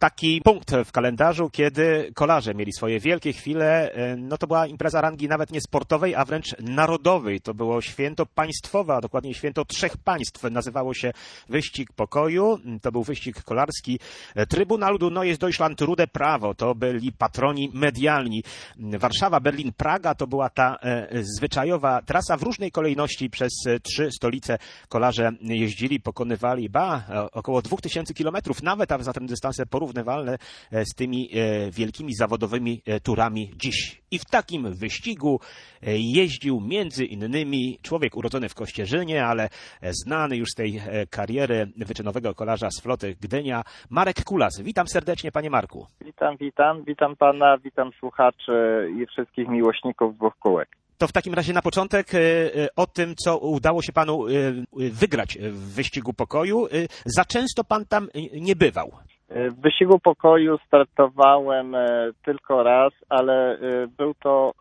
taki punkt w kalendarzu, kiedy kolarze mieli swoje wielkie chwile. No to była impreza rangi nawet nie sportowej, a wręcz narodowej. To było święto państwowe, a dokładnie święto 3 państw. Nazywało się Wyścig Pokoju. To był wyścig kolarski Trybunal du Neues Deutschland Rude Prawo. To byli patroni medialni. Warszawa, Berlin, Praga to była ta zwyczajowa trasa. W różnej kolejności przez 3 stolice kolarze jeździli, pokonywali około 2000 kilometrów, nawet a zatem dystanse porównywalne z tymi wielkimi zawodowymi turami dziś. I w takim wyścigu jeździł między innymi człowiek urodzony w Kościerzynie, ale znany już z tej kariery wyczynowego kolarza z floty Gdynia, Marek Kulas. Witam serdecznie, panie Marku. Witam pana, witam słuchaczy i wszystkich miłośników dwóch kółek. To w takim razie na początek o tym, co udało się panu wygrać w Wyścigu Pokoju. Za często pan tam nie bywał. W Wyścigu Pokoju startowałem tylko raz, ale był to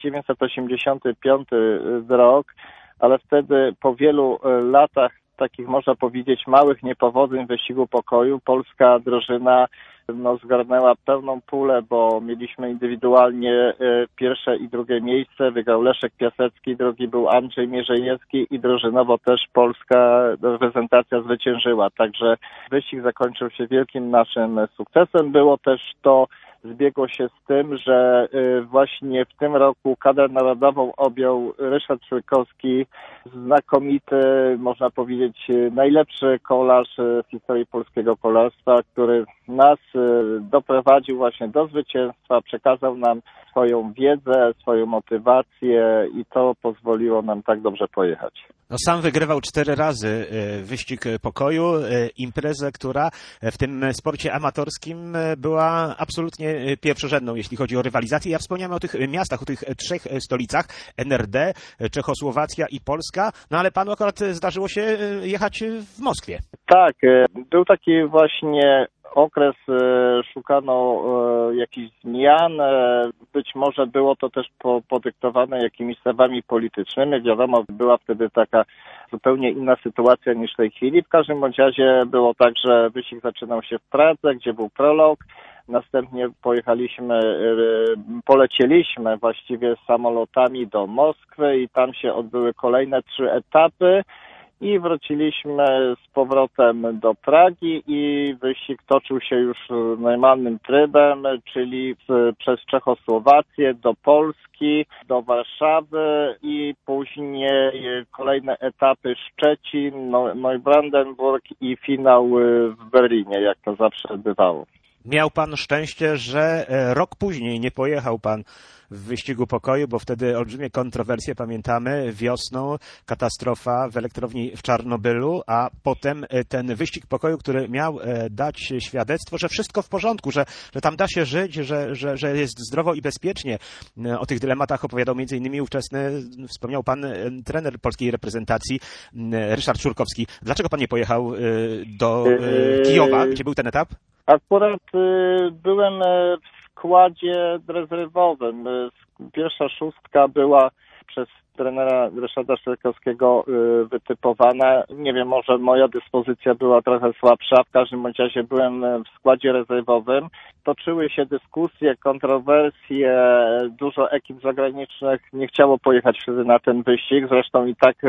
1985 rok, ale wtedy po wielu latach takich, można powiedzieć, małych niepowodzeń w Wyścigu Pokoju polska drużyna zgarnęła pełną pulę, bo mieliśmy indywidualnie pierwsze i drugie miejsce. Wygrał Leszek Piasecki, drugi był Andrzej Mierzejewski i drużynowo też polska reprezentacja zwyciężyła. Także wyścig zakończył się wielkim naszym sukcesem. Było też to, zbiegło się z tym, że właśnie w tym roku kadrę narodową objął Ryszard Czurkowski, znakomity, można powiedzieć, najlepszy kolarz w historii polskiego kolarstwa, który nas doprowadził właśnie do zwycięstwa, przekazał nam swoją wiedzę, swoją motywację i to pozwoliło nam tak dobrze pojechać. No, sam wygrywał 4 razy Wyścig Pokoju, imprezę, która w tym sporcie amatorskim była absolutnie pierwszorzędną, jeśli chodzi o rywalizację. Ja wspomniałem o tych miastach, o tych 3 stolicach, NRD, Czechosłowacja i Polska, no ale panu akurat zdarzyło się jechać w Moskwie. Tak, był taki właśnie okres, szukano jakichś zmian, być może było to też podyktowane jakimiś stawami politycznymi, wiadomo, była wtedy taka zupełnie inna sytuacja niż w tej chwili. W każdym bądź razie było tak, że wyścig zaczynał się w Pradze, gdzie był prolog, następnie polecieliśmy właściwie samolotami do Moskwy i tam się odbyły kolejne 3 etapy. I wróciliśmy z powrotem do Pragi i wyścig toczył się już normalnym trybem, czyli przez Czechosłowację do Polski, do Warszawy i później kolejne etapy Szczecin, Neubrandenburg i finał w Berlinie, jak to zawsze bywało. Miał pan szczęście, że rok później nie pojechał pan w Wyścigu Pokoju, bo wtedy olbrzymie kontrowersje, pamiętamy, wiosną katastrofa w elektrowni w Czarnobylu, a potem ten Wyścig Pokoju, który miał dać świadectwo, że wszystko w porządku, że tam da się żyć, że jest zdrowo i bezpiecznie. O tych dylematach opowiadał m.in. ówczesny, wspomniał pan, trener polskiej reprezentacji Ryszard Czurkowski. Dlaczego pan nie pojechał do Kijowa, gdzie był ten etap? Akurat byłem w składzie rezerwowym. Pierwsza 6 była przez trenera Ryszarda Czurkowskiego wytypowana. Nie wiem, może moja dyspozycja była trochę słabsza. W każdym bądź razie byłem w składzie rezerwowym. Toczyły się dyskusje, kontrowersje. Dużo ekip zagranicznych nie chciało pojechać wtedy na ten wyścig. Zresztą i tak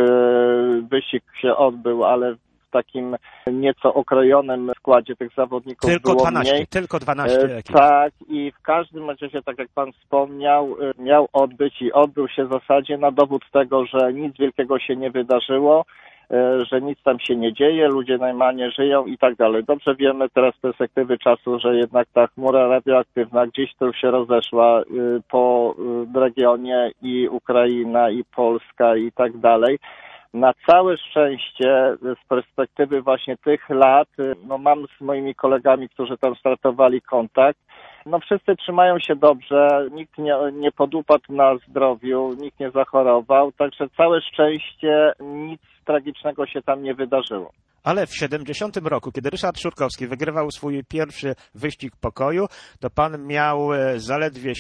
wyścig się odbył, ale w takim nieco okrojonym składzie tych zawodników tylko było 12, mniej. Tylko 12 ekip. Tak, i w każdym razie, tak jak pan wspomniał, miał odbyć i odbył się w zasadzie na dowód tego, że nic wielkiego się nie wydarzyło, że nic tam się nie dzieje, ludzie normalnie żyją i tak dalej. Dobrze wiemy teraz z perspektywy czasu, że jednak ta chmura radioaktywna gdzieś tu się rozeszła po regionie i Ukraina, i Polska i tak dalej. Na całe szczęście z perspektywy właśnie tych lat, mam z moimi kolegami, którzy tam startowali, kontakt. Wszyscy trzymają się dobrze, nikt nie podupadł na zdrowiu, nikt nie zachorował, także całe szczęście nic tragicznego się tam nie wydarzyło. Ale w 70 roku, kiedy Ryszard Szurkowski wygrywał swój pierwszy wyścig pokoju, to pan miał zaledwie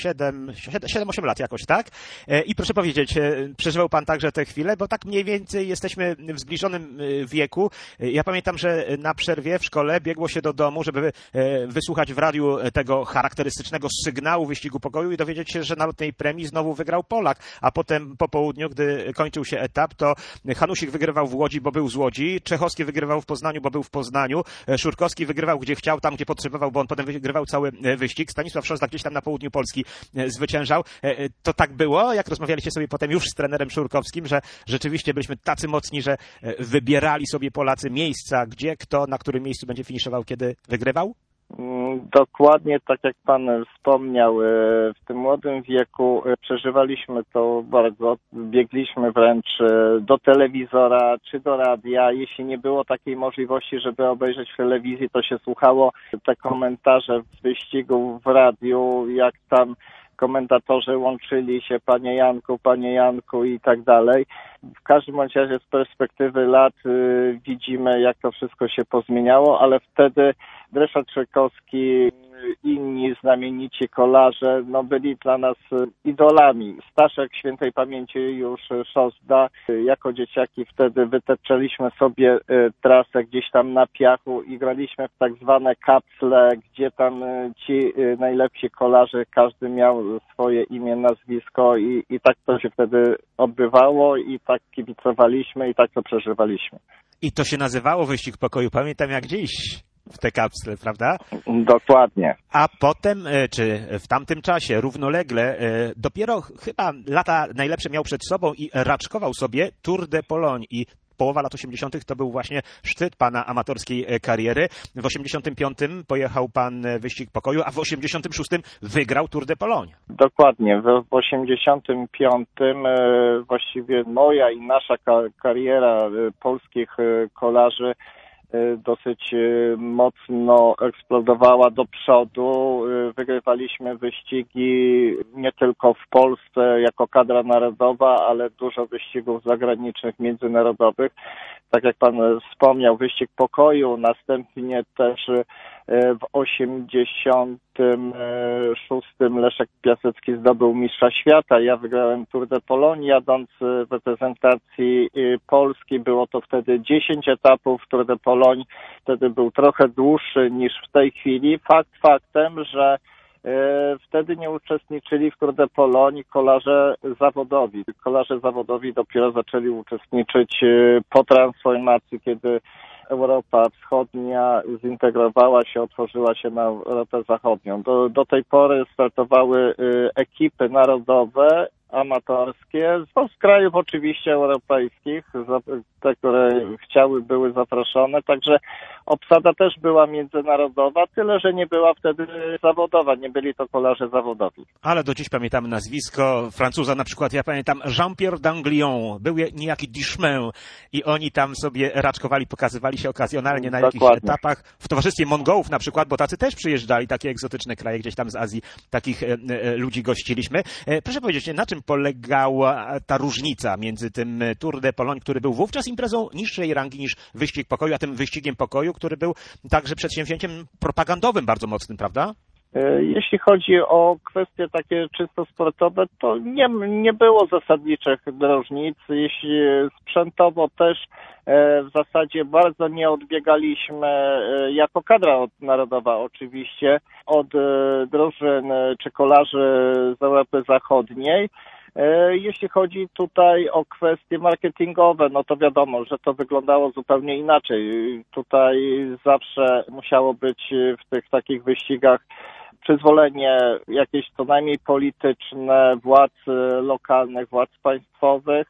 7-8 lat jakoś, tak? I proszę powiedzieć, przeżywał pan także tę chwilę, bo tak mniej więcej jesteśmy w zbliżonym wieku. Ja pamiętam, że na przerwie w szkole biegło się do domu, żeby wysłuchać w radiu tego charakterystycznego sygnału wyścigu pokoju i dowiedzieć się, że na lotnej premii znowu wygrał Polak. A potem po południu, gdy kończył się etap, to Hanusik wygrywał w Łodzi, bo był z Łodzi, Czechowski wygrywał w Poznaniu, bo był w Poznaniu, Szurkowski wygrywał gdzie chciał, tam gdzie potrzebował, bo on potem wygrywał cały wyścig, Stanisław Szostak gdzieś tam na południu Polski zwyciężał. To tak było, jak rozmawialiście sobie potem już z trenerem Szurkowskim, że rzeczywiście byliśmy tacy mocni, że wybierali sobie Polacy miejsca, gdzie, kto, na którym miejscu będzie finiszował, kiedy wygrywał? Dokładnie tak jak pan wspomniał, w tym młodym wieku przeżywaliśmy to bardzo, biegliśmy wręcz do telewizora czy do radia. Jeśli nie było takiej możliwości, żeby obejrzeć w telewizji, to się słuchało te komentarze z wyścigu w radiu, jak tam komentatorzy łączyli się, panie Janku i tak dalej. W każdym bądź razie z perspektywy lat widzimy, jak to wszystko się pozmieniało, ale wtedy Ryszard Szurkowski, inni znamienici kolarze, byli dla nas idolami. Staszek świętej pamięci już Szosda. Jako dzieciaki wtedy wytyczaliśmy sobie trasę gdzieś tam na piachu i graliśmy w tak zwane kapsle, gdzie tam ci najlepsi kolarze, każdy miał swoje imię, nazwisko i tak to się wtedy odbywało i tak kibicowaliśmy i tak to przeżywaliśmy. I to się nazywało wyścig pokoju, pamiętam jak dziś. W te kapsle, prawda? Dokładnie. A potem, czy w tamtym czasie równolegle, dopiero chyba lata najlepsze miał przed sobą i raczkował sobie Tour de Pologne i połowa lat 80. to był właśnie szczyt pana amatorskiej kariery. W 85. pojechał pan wyścig pokoju, a w 86. wygrał Tour de Pologne. Dokładnie. W 85. właściwie moja i nasza kariera polskich kolarzy dosyć mocno eksplodowała do przodu. Wygrywaliśmy wyścigi nie tylko w Polsce jako kadra narodowa, ale dużo wyścigów zagranicznych, międzynarodowych. Tak jak pan wspomniał, wyścig pokoju, następnie też w 86 Leszek Piasecki zdobył mistrza świata. Ja wygrałem Tour de Pologne, jadąc w reprezentacji Polski. Było to wtedy 10 etapów. Tour de Pologne wtedy był trochę dłuższy niż w tej chwili. Fakt faktem, że wtedy nie uczestniczyli w Tour de Pologne kolarze zawodowi. Kolarze zawodowi dopiero zaczęli uczestniczyć po transformacji, kiedy Europa Wschodnia zintegrowała się, otworzyła się na Europę Zachodnią. Do tej pory startowały ekipy narodowe, amatorskie, z krajów oczywiście europejskich, te, które były zaproszone, także obsada też była międzynarodowa, tyle, że nie była wtedy zawodowa, nie byli to kolarze zawodowi. Ale do dziś pamiętamy nazwisko Francuza, na przykład ja pamiętam Jean-Pierre Danglion, był niejaki Dichemin i oni tam sobie raczkowali, pokazywali się okazjonalnie na jakichś etapach w towarzystwie Mongołów na przykład, bo tacy też przyjeżdżali, takie egzotyczne kraje gdzieś tam z Azji, takich ludzi gościliśmy. Proszę powiedzieć, na czym polegała ta różnica między tym Tour de Pologne, który był wówczas imprezą niższej rangi niż wyścig pokoju, a tym wyścigiem pokoju, który był także przedsięwzięciem propagandowym bardzo mocnym, prawda? Jeśli chodzi o kwestie takie czysto sportowe, to nie było zasadniczych różnic. Jeśli sprzętowo też w zasadzie bardzo nie odbiegaliśmy jako kadra narodowa oczywiście od drużyn czy kolarzy z Europy Zachodniej. Jeśli chodzi tutaj o kwestie marketingowe, to wiadomo, że to wyglądało zupełnie inaczej. Tutaj zawsze musiało być w tych takich wyścigach przyzwolenie jakieś co najmniej polityczne, władz lokalnych, władz państwowych,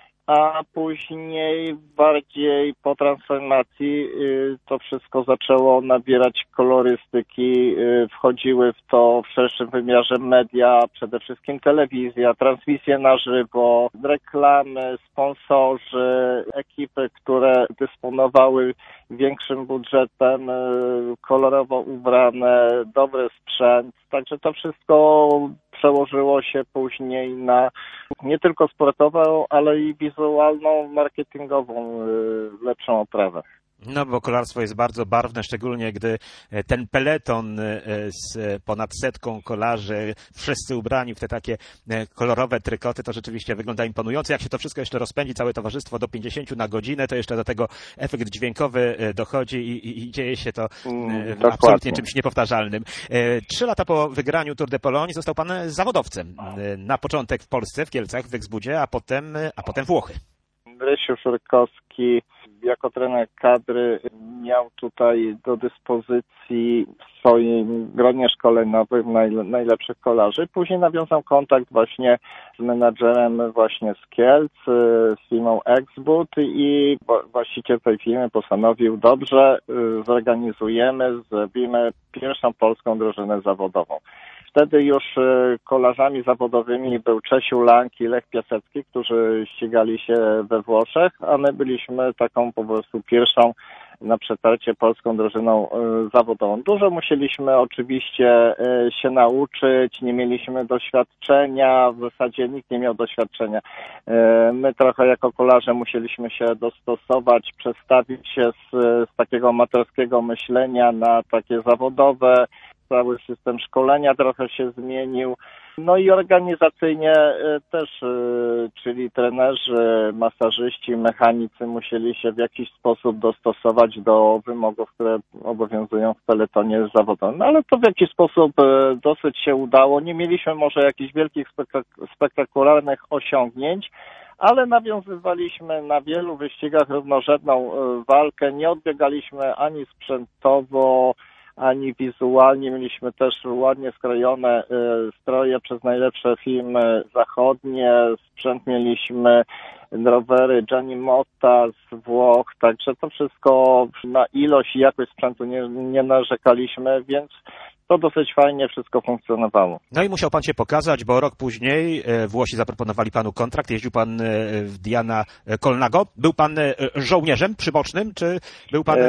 a później bardziej po transformacji to wszystko zaczęło nabierać kolorystyki, wchodziły w to w szerszym wymiarze media, przede wszystkim telewizja, transmisje na żywo, reklamy, sponsorzy, ekipy, które dysponowały większym budżetem, kolorowo ubrane, dobry sprzęt, także to wszystko przełożyło się później na nie tylko sportową, ale i wizualną, marketingową lepszą oprawę. No, bo kolarstwo jest bardzo barwne, szczególnie gdy ten peleton z ponad 100 kolarzy, wszyscy ubrani w te takie kolorowe trykoty, to rzeczywiście wygląda imponująco. Jak się to wszystko jeszcze rozpędzi, całe towarzystwo do 50 na godzinę, to jeszcze do tego efekt dźwiękowy dochodzi i dzieje się to absolutnie czymś niepowtarzalnym. 3 lata po wygraniu Tour de Pologne został pan zawodowcem. Na początek w Polsce, w Kielcach, w Exbudzie, a potem Włochy. Rysiu Szurkowski jako trener kadry miał tutaj do dyspozycji w swoim gronie szkoleniowym najlepszych kolarzy. Później nawiązał kontakt właśnie z menadżerem właśnie z Kielc, z firmą Exbud i właściciel tej firmy postanowił, dobrze, zrobimy pierwszą polską drużynę zawodową. Wtedy już kolarzami zawodowymi był Czesiu Lang i Lech Piasecki, którzy ścigali się we Włoszech, a my byliśmy taką po prostu pierwszą na przetarcie polską drużyną zawodową. Dużo musieliśmy oczywiście się nauczyć, nie mieliśmy doświadczenia, w zasadzie nikt nie miał doświadczenia. My trochę jako kolarze musieliśmy się dostosować, przestawić się z takiego amatorskiego myślenia na takie zawodowe. Cały system szkolenia trochę się zmienił. No i organizacyjnie też, czyli trenerzy, masażyści, mechanicy musieli się w jakiś sposób dostosować do wymogów, które obowiązują w peletonie zawodowym. No ale to w jakiś sposób dosyć się udało. Nie mieliśmy może jakichś wielkich, spektakularnych osiągnięć, ale nawiązywaliśmy na wielu wyścigach równorzędną walkę. Nie odbiegaliśmy ani sprzętowo, ani wizualnie. Mieliśmy też ładnie skrojone stroje przez najlepsze firmy zachodnie. Sprzęt mieliśmy, rowery Gianni Motta z Włoch, także to wszystko na ilość i jakość sprzętu nie narzekaliśmy, więc to dosyć fajnie wszystko funkcjonowało. No i musiał pan się pokazać, bo rok później Włosi zaproponowali panu kontrakt, jeździł pan w Diana Colnago. Był pan żołnierzem przybocznym, czy był pan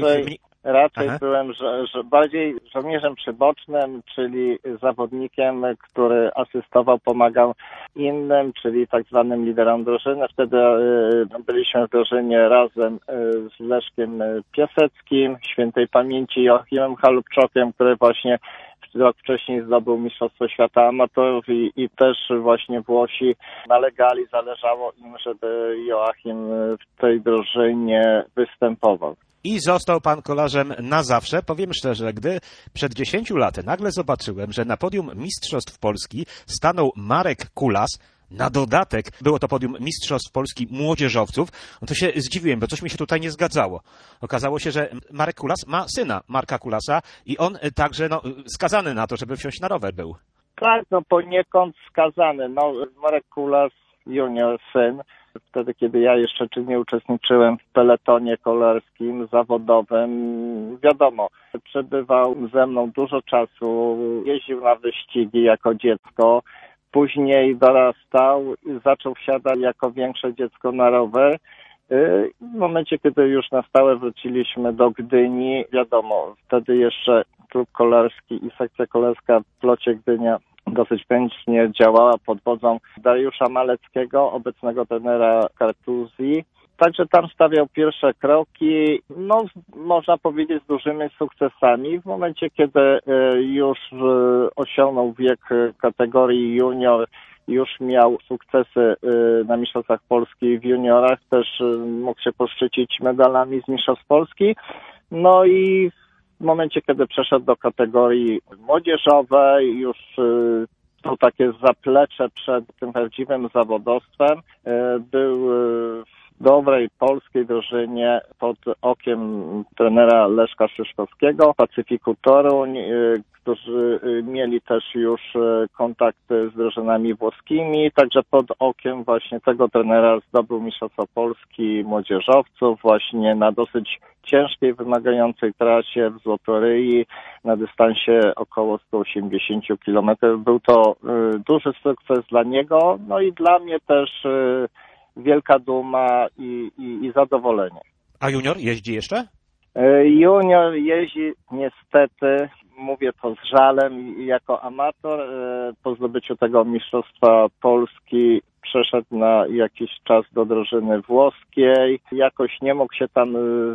Raczej byłem bardziej żołnierzem przybocznym, czyli zawodnikiem, który asystował, pomagał innym, czyli tak zwanym liderom drużyny. Wtedy byliśmy w drużynie razem z Leszkiem Piaseckim, świętej pamięci Joachimem Halubczokiem, który właśnie rok wcześniej zdobył Mistrzostwo Świata Amatorów i też właśnie Włosi nalegali, zależało im, żeby Joachim w tej drużynie występował. I został pan kolarzem na zawsze. Powiem szczerze, gdy przed 10 laty nagle zobaczyłem, że na podium Mistrzostw Polski stanął Marek Kulas, na dodatek było to podium Mistrzostw Polski młodzieżowców, no to się zdziwiłem, bo coś mi się tutaj nie zgadzało. Okazało się, że Marek Kulas ma syna Marka Kulasa i on także skazany na to, żeby wsiąść na rower był. Tak, poniekąd skazany. Marek Kulas, junior, syn. Wtedy, kiedy ja jeszcze czynnie uczestniczyłem w peletonie kolarskim, zawodowym, wiadomo, przebywał ze mną dużo czasu, jeździł na wyścigi jako dziecko, później dorastał i zaczął wsiadać jako większe dziecko na rower. W momencie, kiedy już na stałe wróciliśmy do Gdyni, wiadomo, wtedy jeszcze klub kolarski i sekcja kolarska w Plocie Gdynia dosyć chętnie działała pod wodzą Dariusza Maleckiego, obecnego trenera Kartuzji. Także tam stawiał pierwsze kroki, można powiedzieć z dużymi sukcesami. W momencie, kiedy już osiągnął wiek kategorii junior, już miał sukcesy na Mistrzostwach Polski w juniorach, też mógł się poszczycić medalami z Mistrzostw Polski. No i w momencie, kiedy przeszedł do kategorii młodzieżowej, już to takie zaplecze przed tym prawdziwym zawodowstwem, był w dobrej polskiej drużynie pod okiem trenera Leszka Szyszkowskiego, Pacyfiku Toruń, którzy mieli też już kontakty z drużynami włoskimi, także pod okiem właśnie tego trenera zdobył Mistrzostwo Polski młodzieżowców właśnie na dosyć ciężkiej, wymagającej trasie w Złotoryi na dystansie około 180 km. Był to duży sukces dla niego, no i dla mnie też wielka duma i zadowolenie. A junior jeździ jeszcze? Junior jeździ niestety, mówię to z żalem, jako amator. Po zdobyciu tego Mistrzostwa Polski przeszedł na jakiś czas do drużyny włoskiej, jakoś nie mógł się tam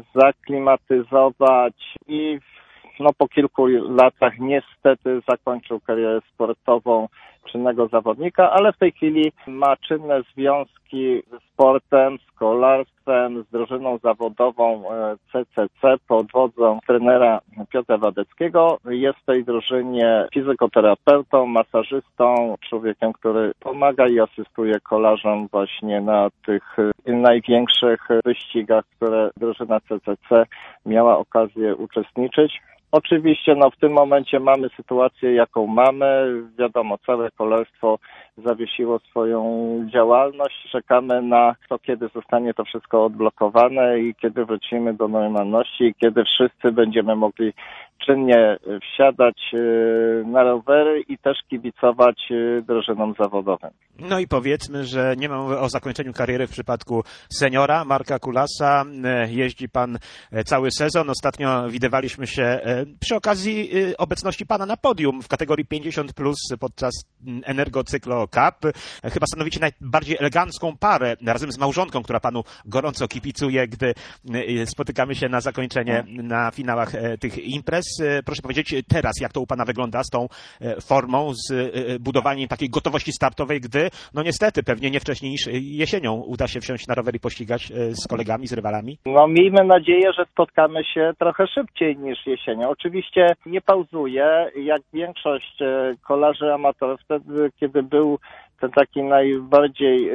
zaklimatyzować i po kilku latach niestety zakończył karierę sportową czynnego zawodnika, ale w tej chwili ma czynne związki ze sportem, z kolarstwem, z drużyną zawodową CCC pod wodzą trenera Piotra Wadeckiego. Jest w tej drużynie fizykoterapeutą, masażystą, człowiekiem, który pomaga i asystuje kolarzom właśnie na tych największych wyścigach, w które drużyna CCC miała okazję uczestniczyć. Oczywiście w tym momencie mamy sytuację, jaką mamy. Wiadomo, całe kolarstwo zawiesiło swoją działalność. Czekamy na to, kiedy zostanie to wszystko odblokowane i kiedy wrócimy do normalności i kiedy wszyscy będziemy mogli czynnie wsiadać na rowery i też kibicować drużynom zawodowym. No i powiedzmy, że nie ma mowy o zakończeniu kariery w przypadku seniora Marka Kulasa. Jeździ pan cały sezon. Ostatnio widywaliśmy się przy okazji obecności pana na podium w kategorii 50+ podczas Energo Cyklo Cup. Chyba stanowicie najbardziej elegancką parę razem z małżonką, która panu gorąco kibicuje, gdy spotykamy się na zakończenie na finałach tych imprez. Proszę powiedzieć teraz, jak to u pana wygląda z tą formą, z budowaniem takiej gotowości startowej, gdy niestety pewnie nie wcześniej niż jesienią uda się wsiąść na rower i pościgać z kolegami, z rywalami? Miejmy nadzieję, że spotkamy się trochę szybciej niż jesienią. Oczywiście nie pauzuję, jak większość kolarzy amatorów, wtedy kiedy był ten taki najbardziej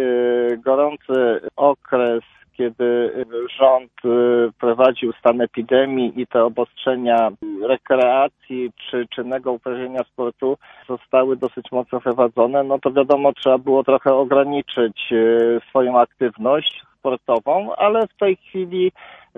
gorący okres, kiedy rząd prowadził stan epidemii i te obostrzenia rekreacji czy czynnego uprawiania sportu zostały dosyć mocno wprowadzone, to wiadomo, trzeba było trochę ograniczyć swoją aktywność sportową, ale w tej chwili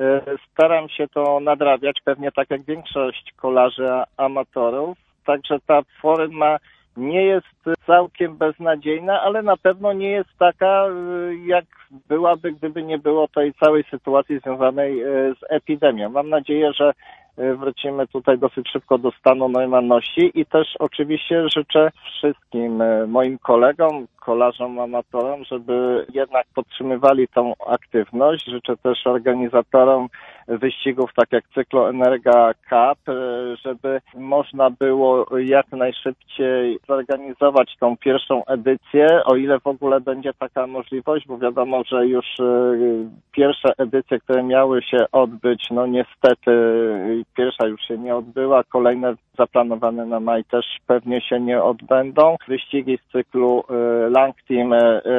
staram się to nadrabiać, pewnie tak jak większość kolarzy amatorów, także ta forma nie jest całkiem beznadziejna, ale na pewno nie jest taka, jak byłaby, gdyby nie było tej całej sytuacji związanej z epidemią. Mam nadzieję, że wrócimy tutaj dosyć szybko do stanu normalności i też oczywiście życzę wszystkim moim kolegom, kolarzom, amatorom, żeby jednak podtrzymywali tą aktywność. Życzę też organizatorom wyścigów, tak jak Cyklo Energa Cup, żeby można było jak najszybciej zorganizować tą pierwszą edycję, o ile w ogóle będzie taka możliwość, bo wiadomo, że już pierwsze edycje, które miały się odbyć, niestety pierwsza już się nie odbyła, kolejne zaplanowane na maj też pewnie się nie odbędą. Wyścigi z cyklu Lang Team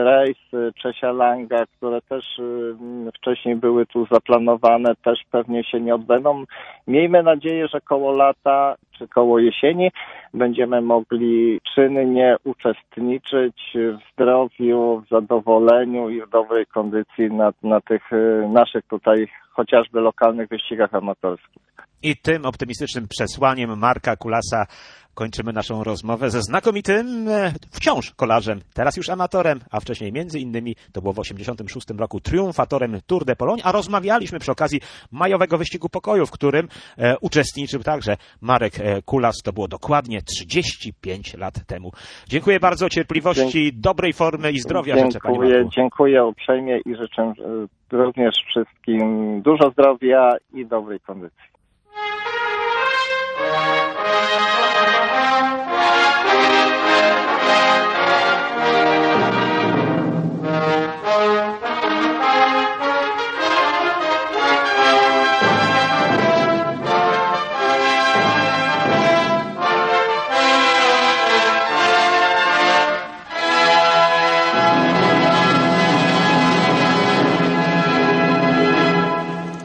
Race Czesia Langa, które też wcześniej były tu zaplanowane, też pewnie się nie odbędą. Miejmy nadzieję, że koło lata czy koło jesieni będziemy mogli czynnie uczestniczyć w zdrowiu, w zadowoleniu i w dobrej kondycji na tych naszych tutaj chociażby lokalnych wyścigach amatorskich. I tym optymistycznym przesłaniem Marka Kulasa kończymy naszą rozmowę ze znakomitym wciąż kolarzem, teraz już amatorem, a wcześniej między innymi, to było w 1986 roku, triumfatorem Tour de Pologne, a rozmawialiśmy przy okazji majowego wyścigu pokoju, w którym uczestniczył także Marek Kulas. To było dokładnie 35 lat temu. Dziękuję bardzo, cierpliwości, dobrej formy i zdrowia życzę, panie Marku. Dziękuję uprzejmie i życzę również wszystkim dużo zdrowia i dobrej kondycji.